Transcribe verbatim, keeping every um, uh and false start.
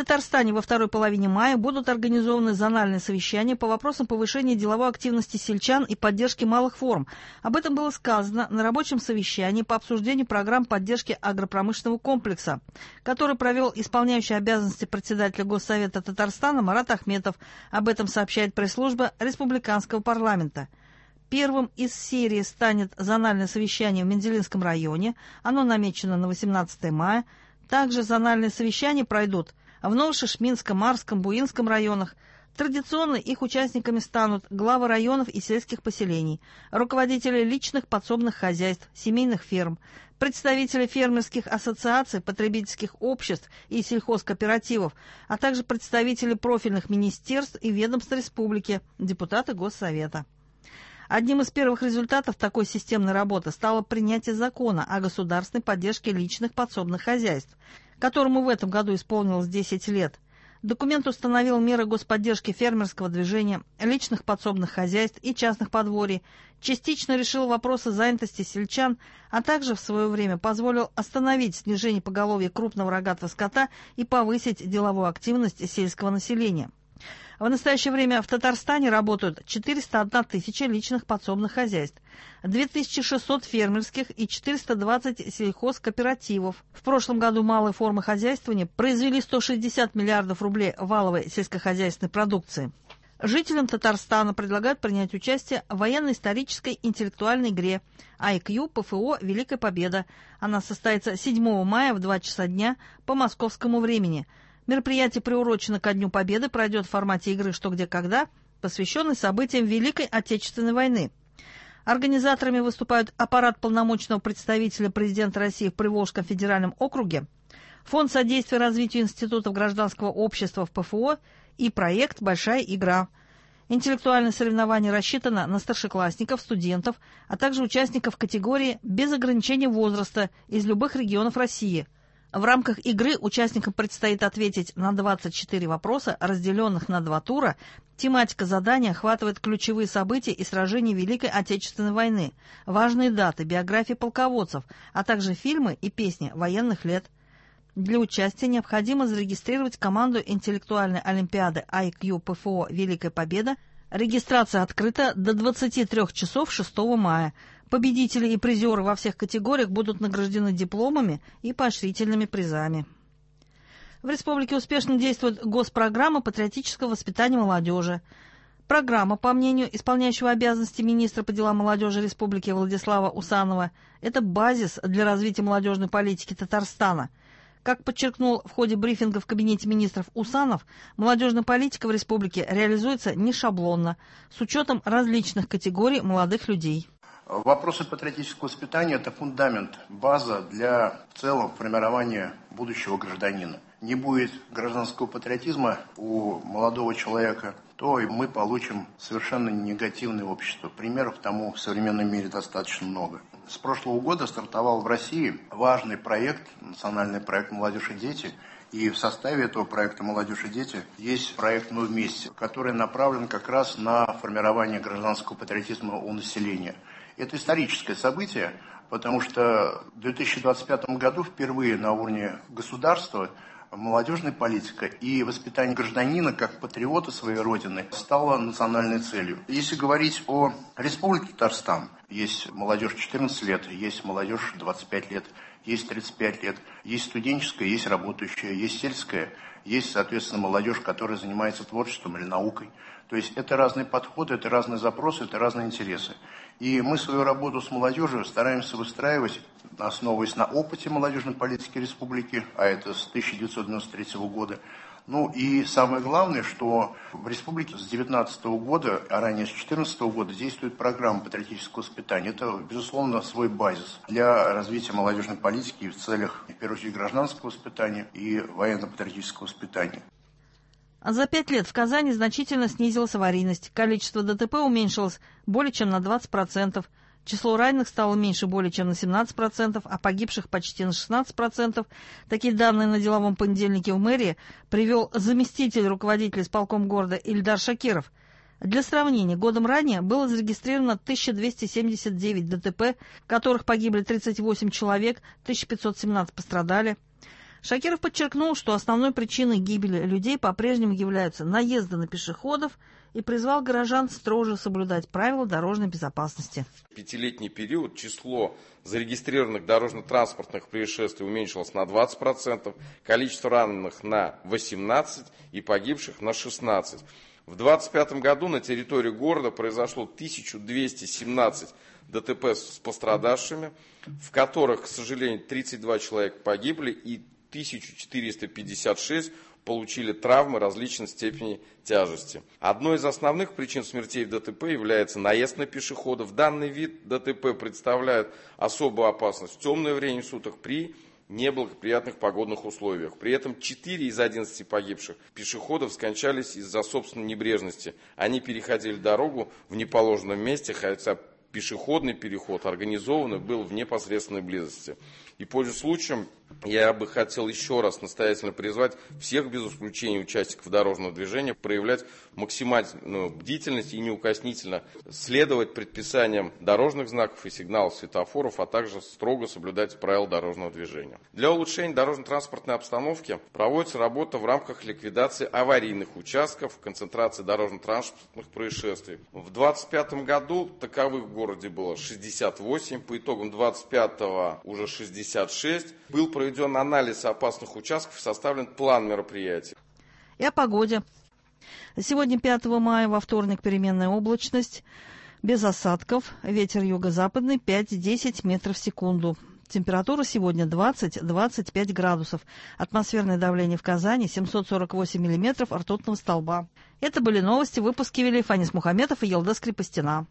Татарстане во второй половине мая будут организованы зональные совещания по вопросам повышения деловой активности сельчан и поддержки малых форм. Об этом было сказано на рабочем совещании по обсуждению программ поддержки агропромышленного комплекса, который провел исполняющий обязанности председателя Госсовета Татарстана Марат Ахметов. Об этом сообщает пресс-служба Республиканского парламента. Первым из серии станет зональное совещание в Менделинском районе. Оно намечено на восемнадцатое мая. Также зональные совещания пройдут в Новошишминском, Марском, Буинском районах. Традиционно их участниками станут главы районов и сельских поселений, руководители личных подсобных хозяйств, семейных ферм, представители фермерских ассоциаций, потребительских обществ и сельхозкооперативов, а также представители профильных министерств и ведомств республики, депутаты Госсовета. Одним из первых результатов такой системной работы стало принятие закона о государственной поддержке личных подсобных хозяйств, которому в этом году исполнилось десять лет. Документ установил меры господдержки фермерского движения, личных подсобных хозяйств и частных подворий, частично решил вопросы занятости сельчан, а также в свое время позволил остановить снижение поголовья крупного рогатого скота и повысить деловую активность сельского населения. В настоящее время в Татарстане работают четыреста одна тысяча личных подсобных хозяйств, две тысячи шестьсот фермерских и четыреста двадцать сельхозкооперативов. В прошлом году малые формы хозяйствования произвели сто шестьдесят миллиардов рублей валовой сельскохозяйственной продукции. Жителям Татарстана предлагают принять участие в военно-исторической интеллектуальной игре ай кью ПФО «Великая Победа». Она состоится седьмого мая в два часа дня по московскому времени. Мероприятие приурочено ко Дню Победы, пройдет в формате игры «Что, где, когда», посвященной событиям Великой Отечественной войны. Организаторами выступают аппарат полномочного представителя президента России в Приволжском федеральном округе, Фонд содействия развитию институтов гражданского общества в ПФО и проект «Большая игра». Интеллектуальное соревнование рассчитано на старшеклассников, студентов, а также участников категории без ограничения возраста из любых регионов России. В рамках игры участникам предстоит ответить на двадцать четыре вопроса, разделенных на два тура. Тематика задания охватывает ключевые события и сражения Великой Отечественной войны, важные даты, биографии полководцев, а также фильмы и песни военных лет. Для участия необходимо зарегистрировать команду интеллектуальной олимпиады ай кью ПФО «Великая Победа». Регистрация открыта до двадцати трёх часов шестого мая. Победители и призеры во всех категориях будут награждены дипломами и поощрительными призами. В республике успешно действует госпрограмма патриотического воспитания молодежи. Программа, по мнению исполняющего обязанности министра по делам молодежи республики Владислава Усанова, это базис для развития молодежной политики Татарстана. Как подчеркнул в ходе брифинга в кабинете министров Усанов, молодежная политика в республике реализуется не шаблонно, с учетом различных категорий молодых людей. Вопросы патриотического воспитания – это фундамент, база для в целом формирования будущего гражданина. Не будет гражданского патриотизма у молодого человека, то и мы получим совершенно негативное общество. Примеров тому в современном мире достаточно много. С прошлого года стартовал в России важный проект, национальный проект «Молодежь и дети». И в составе этого проекта «Молодежь и дети» есть проект «Мы вместе», который направлен как раз на формирование гражданского патриотизма у населения. Это историческое событие, потому что в две тысячи двадцать пятом году впервые на уровне государства молодежная политика и воспитание гражданина как патриота своей родины стало национальной целью. Если говорить о Республике Татарстан, есть молодежь четырнадцать лет, есть молодежь двадцать пять лет, есть тридцать пять лет, есть студенческая, есть работающая, есть сельская, есть, соответственно, молодежь, которая занимается творчеством или наукой. То есть это разные подходы, это разные запросы, это разные интересы. И мы свою работу с молодежью стараемся выстраивать, основываясь на опыте молодежной политики республики, а это с тысяча девятьсот девяносто третьего года. Ну и самое главное, что в республике с две тысячи девятнадцатого года, а ранее с две тысячи четырнадцатого года действует программа патриотического воспитания. Это, безусловно, свой базис для развития молодежной политики в целях, в первую очередь, гражданского воспитания и военно-патриотического воспитания. За пять лет в Казани значительно снизилась аварийность. Количество ДТП уменьшилось более чем на двадцать процентов. Число раненых стало меньше более чем на семнадцать процентов, а погибших почти на шестнадцать процентов. Такие данные на деловом понедельнике в мэрии привел заместитель руководителя исполкома города Ильдар Шакиров. Для сравнения, годом ранее было зарегистрировано тысяча двести семьдесят девять ДТП, в которых погибли тридцать восемь человек, тысяча пятьсот семнадцать пострадали. Шакиров подчеркнул, что основной причиной гибели людей по-прежнему являются наезды на пешеходов и призвал горожан строже соблюдать правила дорожной безопасности. В пятилетний период число зарегистрированных дорожно-транспортных происшествий уменьшилось на двадцать процентов, количество раненых на восемнадцать процентов и погибших на шестнадцать процентов. В две тысячи двадцать пятом году на территории города произошло тысяча двести семнадцать ДТП с пострадавшими, в которых, к сожалению, тридцать два человека погибли и тысяча четыреста пятьдесят шесть получили травмы различной степени тяжести. Одной из основных причин смертей в ДТП является наезд на пешеходов. Данный вид ДТП представляет особую опасность в темное время суток при неблагоприятных погодных условиях. При этом четыре из одиннадцати погибших пешеходов скончались из-за собственной небрежности. Они переходили дорогу в неположенном месте, хотя пешеходный переход организованный был в непосредственной близости. И, пользуясь случаем, я бы хотел еще раз настоятельно призвать всех без исключения участников дорожного движения проявлять максимальную бдительность и неукоснительно следовать предписаниям дорожных знаков и сигналов светофоров, а также строго соблюдать правила дорожного движения. Для улучшения дорожно-транспортной обстановки проводится работа в рамках ликвидации аварийных участков, концентрации дорожно-транспортных происшествий. В две тысячи двадцать пятом году таковых в городе было шестьдесят восемь, по итогам две тысячи двадцать пятого уже шестьдесят шесть. Был проведен анализ опасных участков и составлен план мероприятий. И о погоде. Сегодня, пятого мая, во вторник, переменная облачность, без осадков, ветер юго-западный пять-десять метров в секунду. Температура сегодня двадцать - двадцать пять градусов. Атмосферное давление в Казани семьсот сорок восемь миллиметров ртутного столба. Это были новости, выпуски вели Фанис Мухаметов и Елдас Крепостина.